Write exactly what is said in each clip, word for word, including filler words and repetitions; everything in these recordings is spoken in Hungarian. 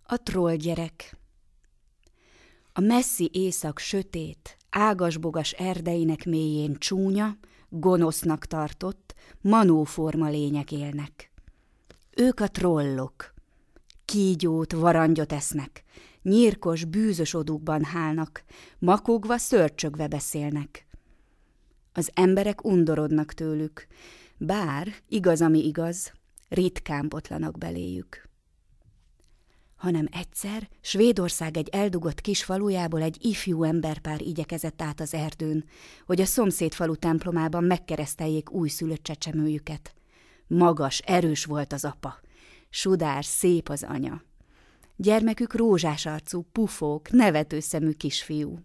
A trollgyerek. A messzi éjszak sötét, ágasbogas erdeinek mélyén csúnya, gonosznak tartott, manóforma lények élnek. Ők a trollok. Kígyót, varangyot esznek, nyírkos, bűzös odúkban hálnak, makogva, szörcsögve beszélnek. Az emberek undorodnak tőlük, bár, igaz, ami igaz, ritkán botlanak beléjük. Hanem egyszer Svédország egy eldugott kis falujából egy ifjú emberpár igyekezett át az erdőn, hogy a szomszéd falu templomában megkereszteljék újszülött csecsemőjüket. Magas, erős volt az apa, sudár, szép az anya. Gyermekük rózsás arcú, pufók, nevető szemű kisfiú.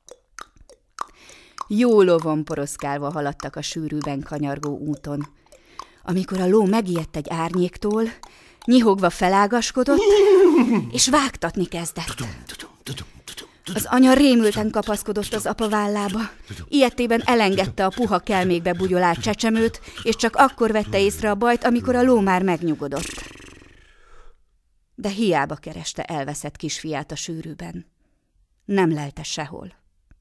Jó lovon poroszkálva haladtak a sűrűben kanyargó úton. Amikor a ló megijedt egy árnyéktól, nyihogva felágaskodott, és vágtatni kezdett. Az anya rémülten kapaszkodott az apa vállába. Ilyetében elengedte a puha kelmékbe bugyolált csecsemőt, és csak akkor vette észre a bajt, amikor a ló már megnyugodott. De hiába kereste elveszett kisfiát a sűrűben. Nem lelte sehol.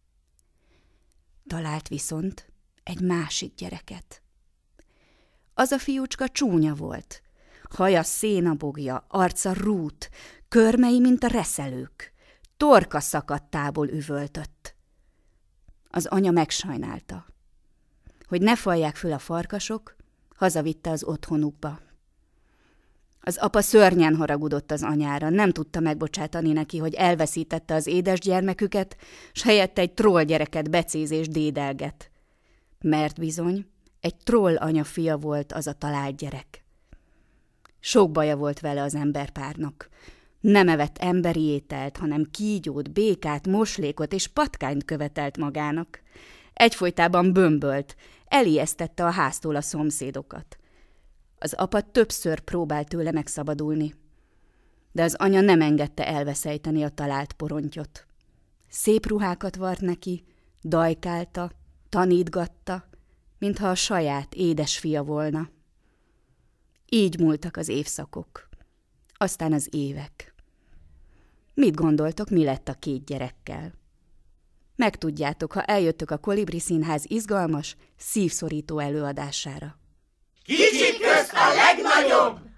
Talált viszont egy másik gyereket. Az a fiúcska csúnya volt. Haja szénabogja, arca rút, körmei, mint a reszelők. Torka szakadtából üvöltött. Az anya megsajnálta. Hogy ne falják föl a farkasok, hazavitte az otthonukba. Az apa szörnyen haragudott az anyára, nem tudta megbocsátani neki, hogy elveszítette az édes gyermeküket, s helyette egy troll gyereket becéz és dédelget. Mert bizony, egy troll anya fia volt az a talált gyerek. Sok baja volt vele az emberpárnak. Nem evett emberi ételt, hanem kígyót, békát, moslékot és patkányt követelt magának. Egyfolytában bömbölt, elijesztette a háztól a szomszédokat. Az apa többször próbált tőle megszabadulni, de az anya nem engedte elveszejteni a talált porontyot. Szép ruhákat vart neki, dajkálta, tanítgatta, mintha a saját édes fia volna. Így múltak az évszakok, aztán az évek. Mit gondoltok, mi lett a két gyerekkel? Megtudjátok, ha eljöttök a Kolibri Színház izgalmas, szívszorító előadására. Kicsik közt a legnagyobb!